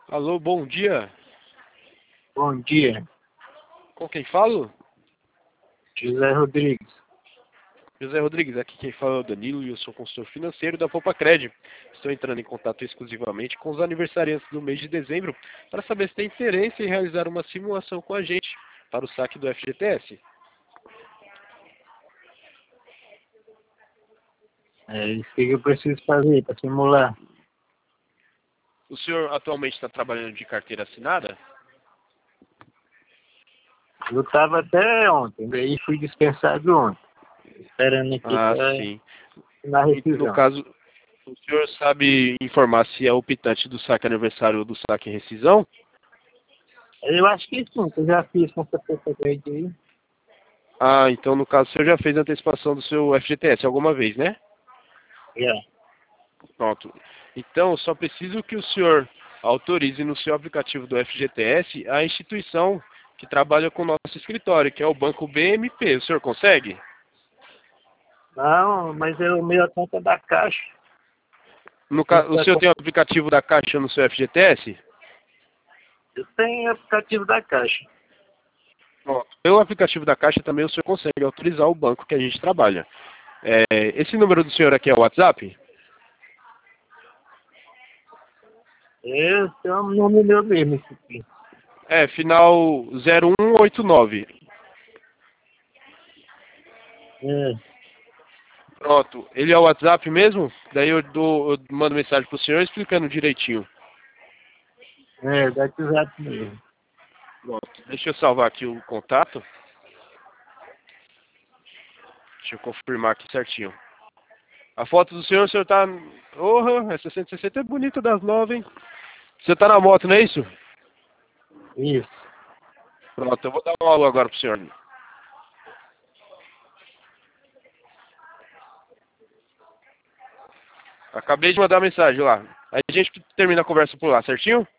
Alô, bom dia. Bom dia, Com quem falo? José Rodrigues. José Rodrigues, aqui quem fala é o Danilo e eu sou consultor financeiro da Poupa-Cred. Estou entrando em contato exclusivamente com os aniversariantes do mês de dezembro para saber se tem interesse em realizar uma simulação com a gente para o saque do FGTS. É isso que eu preciso fazer para simular. O senhor atualmente está trabalhando de carteira assinada? Eu estava até ontem, daí fui dispensado ontem, esperando aqui Ah, para sim. na No rescisão. caso, o senhor sabe informar se é optante do saque aniversário ou do saque rescisão? Eu acho que sim, que eu já fiz com essa pessoa aí. Ah, então no caso o senhor já fez a antecipação do seu FGTS alguma vez, né? Já. Pronto. Então, só preciso que o senhor autorize no seu aplicativo do FGTS a instituição que trabalha com o nosso escritório, que é o Banco BMP. O senhor consegue? Não, mas é o meu conta da Caixa. O senhor tem o aplicativo da Caixa no seu FGTS? Eu tenho aplicativo da Caixa. Pronto. Pelo aplicativo da Caixa também o senhor consegue autorizar o banco que a gente trabalha. Esse número do senhor aqui é o WhatsApp? Esse é o nome meu mesmo, esse aqui. Final 0189. É, Pronto. Ele é o WhatsApp mesmo? Daí eu mando mensagem pro senhor explicando direitinho. da WhatsApp mesmo. Pronto. Deixa eu salvar aqui o contato. Deixa eu confirmar aqui certinho. A foto do senhor, o senhor tá... essa 160 é bonita das novas, hein? Você tá na moto, não é isso? Isso. Pronto, eu vou dar uma aula agora pro senhor. Acabei de mandar mensagem lá. Aí a gente termina a conversa por lá, certinho?